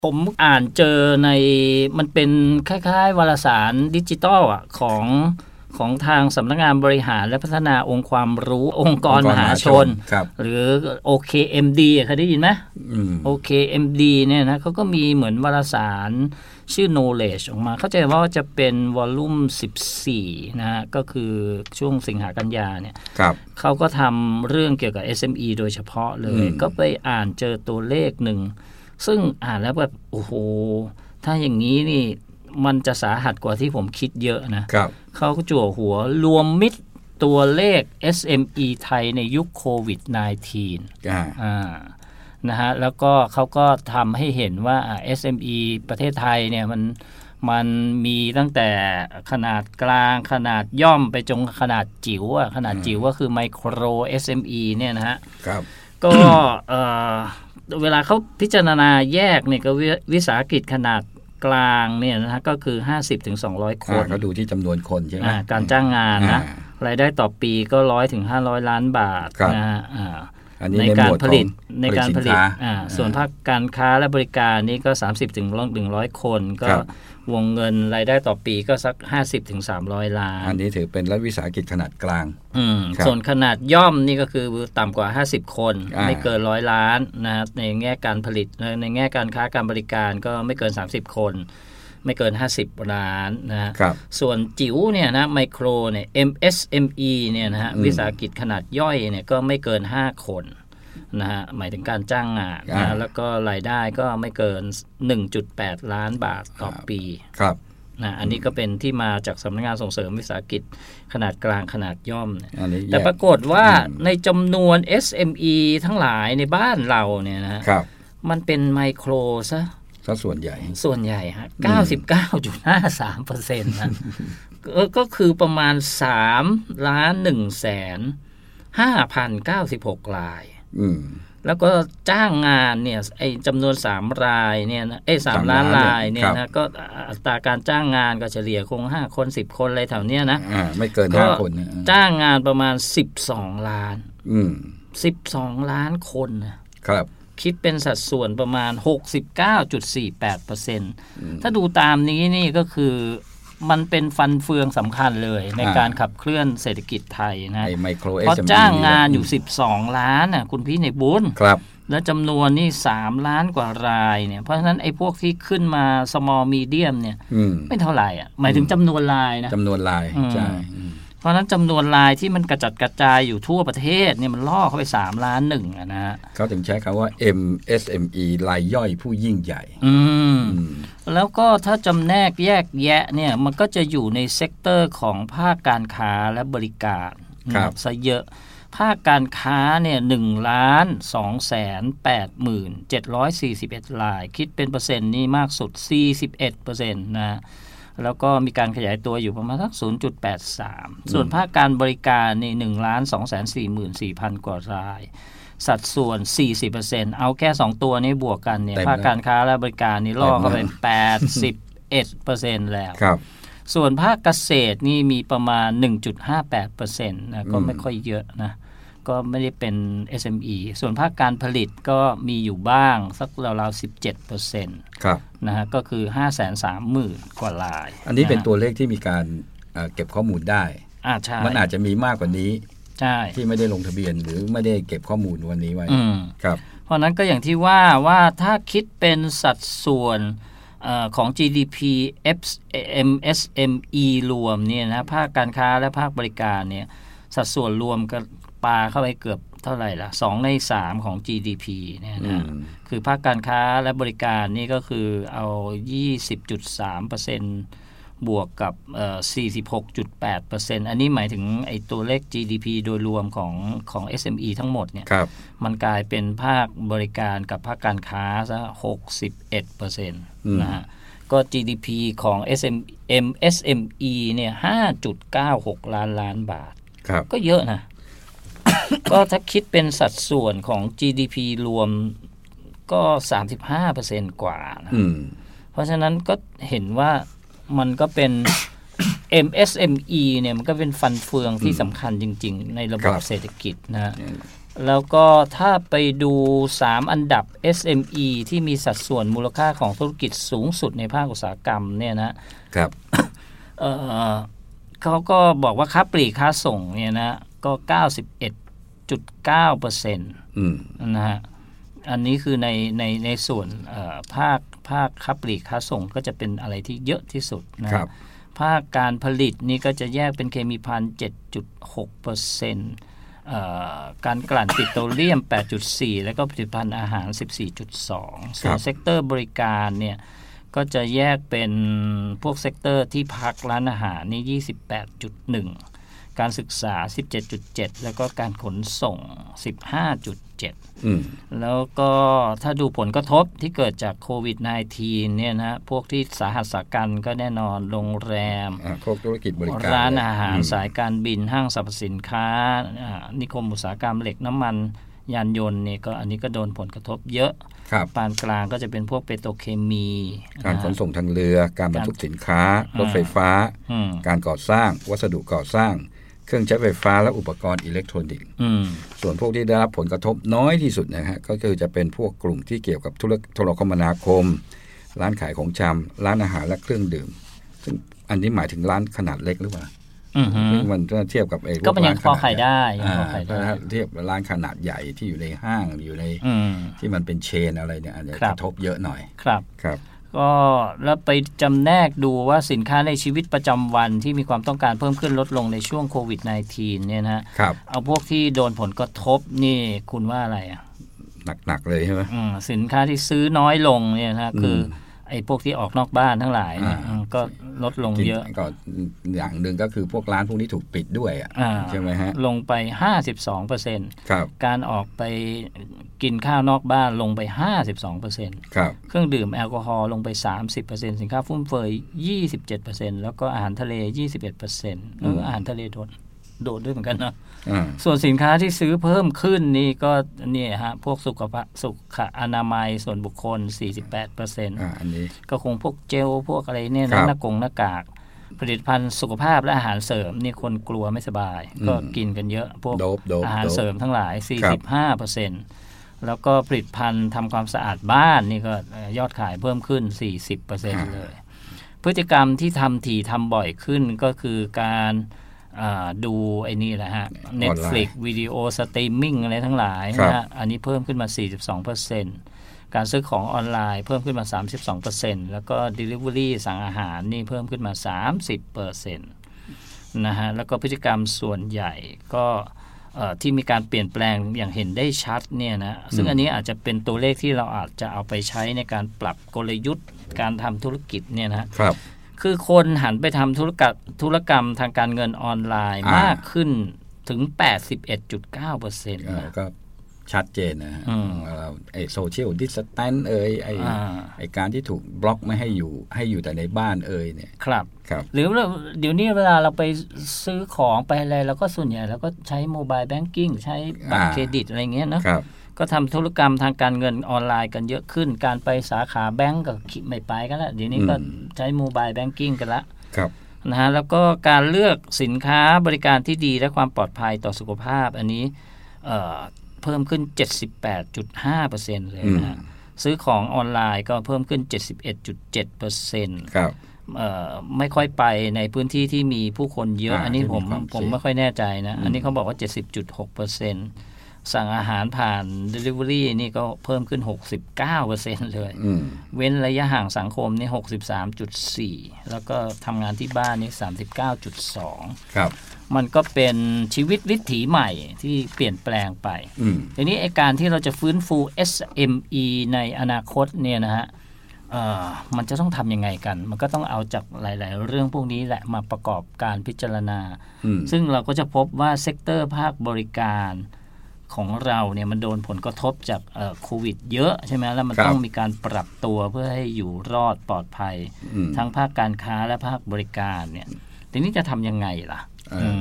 ผมอ่านเจอในมันเป็นคล้ายๆวารสารดิจิตอลของทางสำนักงานบริหารและพัฒนาองค์ความรู้องค์กรมหาชนหรือ OKMD เคยได้ยินไหม OKMD เนี่ยนะเขาก็มีเหมือนวารสารชื่อ knowledge ออกมาเข้าใจว่าจะเป็นวอลลุ่ม14นะฮะก็คือช่วงสิงหากันยาเนี่ยเขาก็ทำเรื่องเกี่ยวกับ SME โดยเฉพาะเลยก็ไปอ่านเจอตัวเลขหนึ่งซึ่งอ่านแล้วแบบโอ้โหถ้าอย่างนี้นี่มันจะสาหัสกว่าที่ผมคิดเยอะนะเขาก็จั่วหัวรวมมิตรตัวเลข SME ไทยในยุคโควิด -19 นะฮะแล้วก็เขาก็ทำให้เห็นว่า SME ประเทศไทยเนี่ยมันมีตั้งแต่ขนาดกลางขนาดย่อมไปจนขนาดจิ๋วขนาดจิ๋วก็คือไมโคร SME เนี่ยนะฮะก็เวลาเขาพิจารณาแยกเนี่ยก็วิสาหกิจขนาดกลางเนี่ยนะฮะก็คือ 50-200 คนเขาดูที่จำนวนคนใช่ไหมการจ้างงานนะรายได้ต่อปีก็100-500 ล้านบาทนะฮะในการผลิตส่วนภาคการค้าและบริการนี่ก็ 30-100 คนก็วงเงินรายได้ต่อปีก็สัก 50-300 ล้านอันนี้ถือเป็นรัฐวิสาหกิจขนาดกลางส่วนขนาดย่อมนี่ก็คือต่ำกว่า50คนไม่เกิน100 ล้านนะในแง่การผลิตในแง่การค้าการบริการก็ไม่เกิน30คนไม่เกิน50ล้านนะส่วนจิ๋วเนี่ยนะไมโครเนี่ย MSME เนี่ยนะฮะวิสาหกิจขนาดย่อยเนี่ยก็ไม่เกิน5คนนะฮะหมายถึงการจ้างงานนะแล้วก็รายได้ก็ไม่เกิน 1.8 ล้านบาทต่อปีนะอันนี้ก็เป็นที่มาจากสำนักงานส่งเสริมวิสาหกิจขนาดกลางขนาดย่อมแต่ปรากฏว่าในจำนวน SME ทั้งหลายในบ้านเราเนี่ยนะมันเป็นไมโครซะส่วนใหญ่ฮะ 99.53% นะก็คือประมาณ 3,156,096 รายแล้วก็จ้างงานเนี่ยไอ้จำนวน3รายเนี่ยนะ3ล้านรายเนี่ยนะก็อัตราการจ้างงานก็เฉลี่ยคง5คน10คนอะไรแถวเนี้ยนะไม่เกิน5คนจ้างงานประมาณ12ล้าน12ล้านคนนะครับคิดเป็นสัดส่วนประมาณ 69.48% ถ้าดูตามนี้นี่ก็คือมันเป็นฟันเฟืองสำคัญเลยในการขับเคลื่อนเศรษฐกิจไทยนะเพราะจ้างงานอยู่12ล้านคุณพี่ในบุญและจำนวนนี่3ล้านกว่ารายเนี่ยเพราะฉะนั้นไอ้พวกที่ขึ้นมา small medium เนี่ยไม่เท่าไหร่หมายถึงจำนวนรายนะจำนวนรายใช่เพราะนั้นจำนวนรายที่มันกระจัดกระจายอยู่ทั่วประเทศเนี่ยมันล่อเข้าไป3ล้าน1นะฮะเขาถึงใช้คำว่า MSME รายย่อยผู้ยิ่งใหญ่แล้วก็ถ้าจำแนกแยกแยะเนี่ยมันก็จะอยู่ในเซกเตอร์ของภาคการค้าและบริการซะเยอะภาคการค้าเนี่ย1,281,741 รายคิดเป็นเปอร์เซ็นต์นี่มากสุด 41% นะแล้วก็มีการขยายตัวอยู่ประมาณสัก 0.83 ส่วนภาคการบริการนี่ 1,244,000 กว่ารายสัดส่วน 40% เอาแค่2ตัวนี้บวกกันเนี่ยภาคการค้าและบริการนี่ล่อเข้าไป 81% แล้วส่วนภาคเกษตรนี่มีประมาณ 1.58% นะก็ไม่ค่อยเยอะนะก็ไม่ได้เป็น SME ส่วนภาคการผลิตก็มีอยู่บ้างสักราวๆ 17% นะฮะก็คือ 530,000 กว่ารายอันนี้เป็นตัวเลขที่มีการเก็บข้อมูลได้มันอาจจะมีมากกว่านี้ที่ไม่ได้ลงทะเบียนหรือไม่ได้เก็บข้อมูลวันนี้ไว้ครับเพราะนั้นก็อย่างที่ว่าถ้าคิดเป็นสัดส่วนของ GDP MSME รวมเนี่ยนะภาคการค้าและภาคบริการเนี่ยสัดส่วนรวมก็ปาเข้าไปเกือบเท่าไหร่ล่ะ2ใน3ของ GDP เนี่ยนะคือภาคการค้าและบริการนี่ก็คือเอา 20.3% บวกกับ 46.8% อันนี้หมายถึงไอ้ตัวเลข GDP โดยรวมของ SME ทั้งหมดเนี่ยมันกลายเป็นภาคบริการกับภาคการค้าซะ 61% นะฮะก็ GDP ของ MSME เนี่ย 5.96 ล้านบาทก็เยอะนะก็ถ้าคิดเป็นสัดส่วนของ GDP รวมก็ 35% กว่านะเพราะฉะนั้นก็เห็นว่ามันก็เป็น MSME เนี่ยมันก็เป็นฟันเฟืองที่สำคัญจริงๆในระบบเศรษฐกิจนะแล้วก็ถ้าไปดู3อันดับ SME ที่มีสัดส่วนมูลค่าของธุรกิจสูงสุดในภาคอุตสาหกรรมเนี่ยนะครับ เขาก็บอกว่าค้าปลีกค้าส่งเนี่ยนะก็ 91.9% นะฮะอันนี้คือในส่วนภาคค้าปลีกค้าส่งก็จะเป็นอะไรที่เยอะที่สุดนะครับภาคการผลิตนี่ก็จะแยกเป็นเคมีภัณฑ์ 7.6%การกลั่นปิโตรเลียม 8.4% แล้วก็ผลิตภัณฑ์อาหาร 14.2% ส่วนเซกเตอร์บริการเนี่ยก็จะแยกเป็นพวกเซกเตอร์ที่พักร้านอาหารนี่ 28.1%การศึกษา 17.7% แล้วก็การขนส่ง 15.7% แล้วก็ถ้าดูผลกระทบที่เกิดจากโควิด -19 เนี่ยนะพวกที่สาหัสสากันก็แน่นอนโรงแรมพวกธุรกิจบริการร้านอาหารสายการบินห้างสรรพสินค้านิคมอุตสาหกรรมเหล็กน้ำมันยานยนต์เนี่ยก็อันนี้ก็โดนผลกระทบเยอะปานกลางก็จะเป็นพวกเปโตรเคมีการขนส่งทางเรือการบรรทุกสินค้ารถไฟฟ้าการก่อสร้างวัสดุก่อสร้างเครื่องใช้ไฟฟ้าและอุปกรณ์อิเล็กทรอนิกส์ส่วนพวกที่ได้รับผลกระทบน้อยที่สุดนะฮะก็คือจะเป็นพวกกลุ่มที่เกี่ยวกับโทรคมนาคมร้านขายของชำร้านอาหารและเครื่องดื่มซึ่งอันนี้หมายถึงร้านขนาดเล็กหรือเปล่ามันเทียบกับก็เป็นยังพอขายได้เทียบร้านขนาดใหญ่ที่อยู่ในห้างอยู่ในที่มันเป็นเชนอะไรเนี่ยอาจจะกระทบเยอะหน่อยครับก็แล้วไปจำแนกดูว่าสินค้าในชีวิตประจำวันที่มีความต้องการเพิ่มขึ้นลดลงในช่วงโควิด -19 เนี่ยนะเอาพวกที่โดนผลกระทบนี่คุณว่าอะไรอ่ะหนักๆเลยใช่ไหมสินค้าที่ซื้อน้อยลงเนี่ยนะคือไอ้พวกที่ออกนอกบ้านทั้งหลายเนี่ยก็ลดลงเยอะก็อย่างหนึ่งก็คือพวกร้านพวกนี้ถูกปิดด้วยใช่ไหมฮะลงไป 52% ครับการออกไปกินข้าวนอกบ้านลงไป 52% ครับเครื่องดื่มแอลกอฮอล์ลงไป 30% สินค้าฟุ่มเฟือย 27% แล้วก็อาหารทะเล 21% อาหารทะเลโดดด้วยเหมือนกันนะส่วนสินค้าที่ซื้อเพิ่มขึ้นนี่ก็นี่ฮะพวกสุขอนามัยส่วนบุคคล 48% อันนี้ก็คงพวกเจลพวกอะไรเนี่ยหน้ากากผลิตภัณฑ์สุขภาพและอาหารเสริมนี่คนกลัวไม่สบายก็กินกันเยอะพวกอาหารเสริมทั้งหลาย 45% แล้วก็ผลิตภัณฑ์ทำความสะอาดบ้านนี่ก็ยอดขายเพิ่มขึ้น 40% เลยพฤติกรรมที่ทำถี่ทำบ่อยขึ้นก็คือการดูไอ้นี่แหละฮะ Netflix วิดีโอสตรีมมิ่งอะไรทั้งหลายนะฮะอันนี้เพิ่มขึ้นมา 42% การซื้อของออนไลน์เพิ่มขึ้นมา 32% แล้วก็ Delivery สั่งอาหารนี่เพิ่มขึ้นมา 30% นะฮะแล้วก็พฤติกรรมส่วนใหญ่ก็ที่มีการเปลี่ยนแปลงอย่างเห็นได้ชัดเนี่ยนะซึ่งอันนี้อาจจะเป็นตัวเลขที่เราอาจจะเอาไปใช้ในการปรับกลยุทธ์การทำธุรกิจเนี่ยนะครับคือคนหันไปทำธุรกรรมทางการเงินออนไลน์มากขึ้นถึง 81.9% ก็ชัดเจนนะฮะไอ้โซเชียลดิสแทนซ์ไอ้การที่ถูกบล็อกไม่ให้อยู่แต่ในบ้านเนี่ยครับหรือเดี๋ยวนี้เวลาเราไปซื้อของไปอะไรเราก็ส่วนใหญ่เราก็ใช้โมบายแบงกิ้งใช้บัตรเครดิตอะไรเงี้ยนะก็ทำธุรกรรมทางการเงินออนไลน์กันเยอะขึ้นการไปสาขาแบงก์ก็ไม่ไปกันแล้วเดี๋ยวนี้ก็ใช้โมบายแบงกิ้งกันละนะฮะแล้วก็การเลือกสินค้าบริการที่ดีและความปลอดภัยต่อสุขภาพอันนี้เพิ่มขึ้น 78.5% เลยนะซื้อของออนไลน์ก็เพิ่มขึ้น 71.7% ครับไม่ค่อยไปในพื้นที่ที่มีผู้คนเยอะอันนี้ผมไม่ค่อยแน่ใจนะอันนี้เขาบอกว่า 70.6% สั่งอาหารผ่าน Delivery นี่ก็เพิ่มขึ้น 69% เลยเว้นระยะห่างสังคมนี่ 63.4% แล้วก็ทำงานที่บ้านนี่ 39.2% ครับมันก็เป็นชีวิตวิถีใหม่ที่เปลี่ยนแปลงไปทีนี้ไอ้การที่เราจะฟื้นฟู SME ในอนาคตเนี่ยนะฮะมันจะต้องทำยังไงกันมันก็ต้องเอาจากหลายๆเรื่องพวกนี้แหละมาประกอบการพิจารณาซึ่งเราก็จะพบว่าเซกเตอร์ภาคบริการของเราเนี่ยมันโดนผลกระทบจากโควิดเยอะใช่ไหมแล้วมันต้องมีการปรับตัวเพื่อให้อยู่รอดปลอดภัยทั้งภาคการค้าและภาคบริการเนี่ยทีนี้จะทำยังไงล่ะ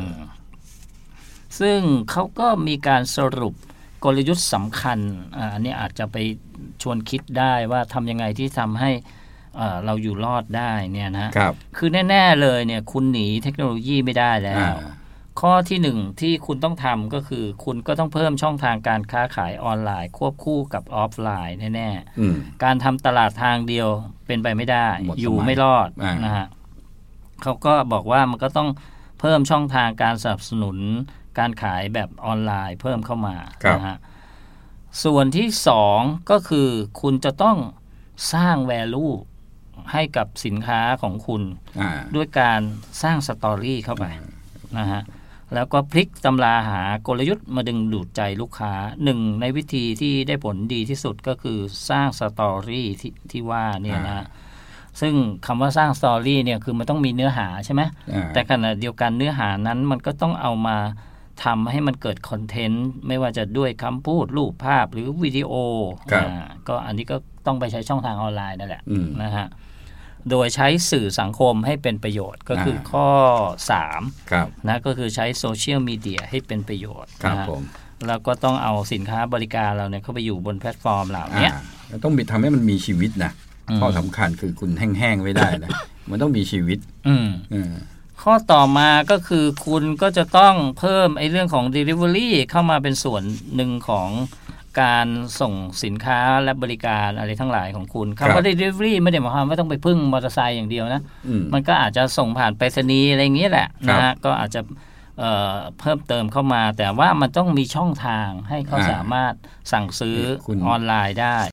ซึ่งเขาก็มีการสรุปกลยุทธ์สำคัญอันนี้อาจจะไปชวนคิดได้ว่าทำยังไงที่ทำให้เราอยู่รอดได้เนี่ยนะคือแน่ๆเลยเนี่ยคุณหนีเทคโนโลยีไม่ได้แล้วข้อที่1ที่คุณต้องทำก็คือคุณก็ต้องเพิ่มช่องทางการค้าขายออนไลน์ควบคู่กับออฟไลน์แน่ๆการทำตลาดทางเดียวเป็นไปไม่ได้อยู่ไม่รอดนะฮะเขาก็บอกว่ามันก็ต้องเพิ่มช่องทางการสนับสนุนการขายแบบออนไลน์เพิ่มเข้ามานะฮะส่วนที่2ก็คือคุณจะต้องสร้าง value ให้กับสินค้าของคุณด้วยการสร้างสตอรี่เข้าไปนะฮะแล้วก็พลิกตำราหากลยุทธ์มาดึงดูดใจลูกค้าหนึ่งในวิธีที่ได้ผลดีที่สุดก็คือสร้างสตอรี่ที่ว่าเนี่ยนะซึ่งคำว่าสร้างสตอรี่เนี่ยคือมันต้องมีเนื้อหาใช่ไหมแต่ขณะเดียวกันเนื้อหานั้นมันก็ต้องเอามาทำให้มันเกิดคอนเทนต์ไม่ว่าจะด้วยคำพูดรูปภาพหรือวิดีโอก็อันนี้ก็ต้องไปใช้ช่องทางออนไลน์นั่นแหละนะฮะโดยใช้สื่อสังคมให้เป็นประโยชน์ก็คือข้อ3นะก็คือใช้โซเชียลมีเดียให้เป็นประโยชน์นะแล้วก็ต้องเอาสินค้าบริการเราเนี่ยเข้าไปอยู่บนแพลตฟอร์มเหล่านี้ต้องทำให้มันมีชีวิตนะข้อสำคัญคือคุณแห้งๆไม่ได้นะมันต้องมีชีวิตข้อต่อมาก็คือคุณก็จะต้องเพิ่มไอ้เรื่องของ Delivery เข้ามาเป็นส่วนหนึ่งของการส่งสินค้าและบริการอะไรทั้งหลายของคุณคำว่า Delivery ไม่ได้หมายความว่าต้องไปพึ่งมอเตอร์ไซค์อย่างเดียวนะมันก็อาจจะส่งผ่านไปรษณีย์อะไรอย่างนี้แหละนะฮะก็อาจจะเพิ่มเติมเข้ามาแต่ว่ามันต้องมีช่องทางให้เขาสามารถสั่งซื้อออนไลน์ได้